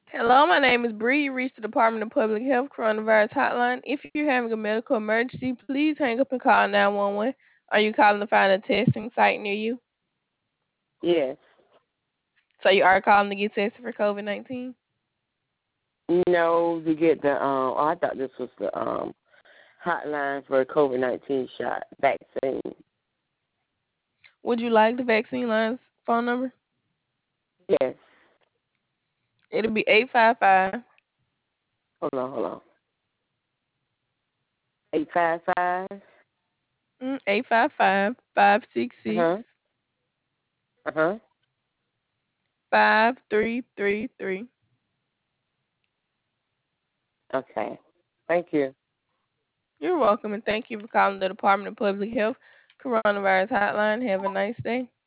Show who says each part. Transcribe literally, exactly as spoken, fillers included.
Speaker 1: Hello, my name is Bree. You reached the Department of Public Health Coronavirus Hotline. If you're having a medical emergency, please hang up and call nine one one. Are you calling to find a testing site near you?
Speaker 2: Yes.
Speaker 1: So you are calling to get tested for COVID nineteen?
Speaker 2: No, to get the um. Oh, I thought this was the um hotline for COVID nineteen shot vaccine.
Speaker 1: Would you like the vaccine line's phone number?
Speaker 2: Yes.
Speaker 1: It'll be eight five five
Speaker 2: Hold on, hold on. Eight five five.
Speaker 1: eight five five five six
Speaker 2: Uh
Speaker 1: six
Speaker 2: huh. Uh huh.
Speaker 1: five three three three.
Speaker 2: Okay. Thank you.
Speaker 1: You're welcome and thank you for calling the Department of Public Health Coronavirus Hotline. Have a nice day.